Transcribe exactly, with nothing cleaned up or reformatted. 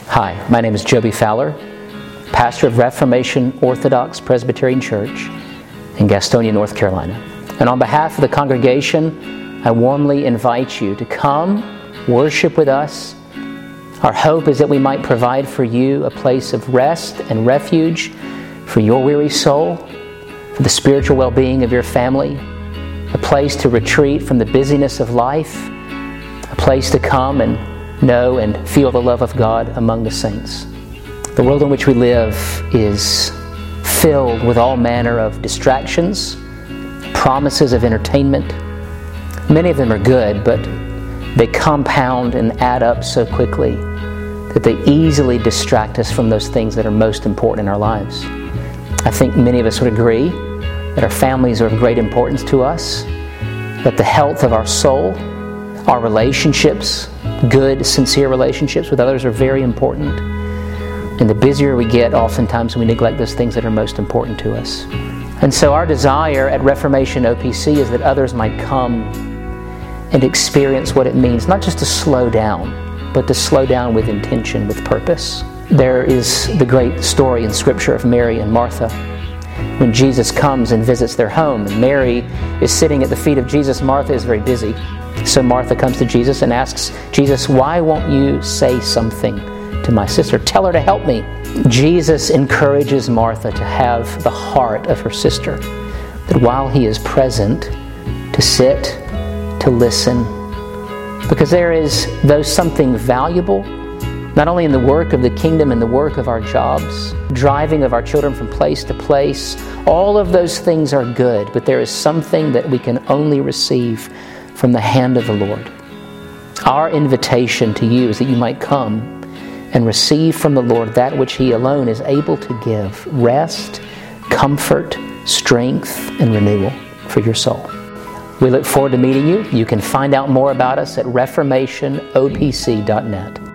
Hi, my name is Joby Fowler, pastor of Reformation Orthodox Presbyterian Church in Gastonia, North Carolina. And on behalf of the congregation, I warmly invite you to come worship with us. Our hope is that we might provide for you a place of rest and refuge for your weary soul, for the spiritual well-being of your family, a place to retreat from the busyness of life, a place to come and know and feel the love of God among the saints. The world in which we live is filled with all manner of distractions, promises of entertainment. Many of them are good, but they compound and add up so quickly that they easily distract us from those things that are most important in our lives. I think many of us would agree that our families are of great importance to us, that the health of our soul, our relationships, good, sincere relationships with others are very important. And the busier we get, oftentimes we neglect those things that are most important to us. And so our desire at Reformation O P C is that others might come and experience what it means, not just to slow down, but to slow down with intention, with purpose. There is the great story in Scripture of Mary and Martha. When Jesus comes and visits their home, and Mary is sitting at the feet of Jesus, Martha is very busy. So Martha comes to Jesus and asks Jesus, "Why won't you say something to my sister? Tell her to help me." Jesus encourages Martha to have the heart of her sister, that while he is present, to sit, to listen, because there is, though something valuable, not only in the work of the kingdom and the work of our jobs, driving of our children from place to place, all of those things are good, but there is something that we can only receive from the hand of the Lord. Our invitation to you is that you might come and receive from the Lord that which He alone is able to give: rest, comfort, strength, and renewal for your soul. We look forward to meeting you. You can find out more about us at reformation o p c dot net.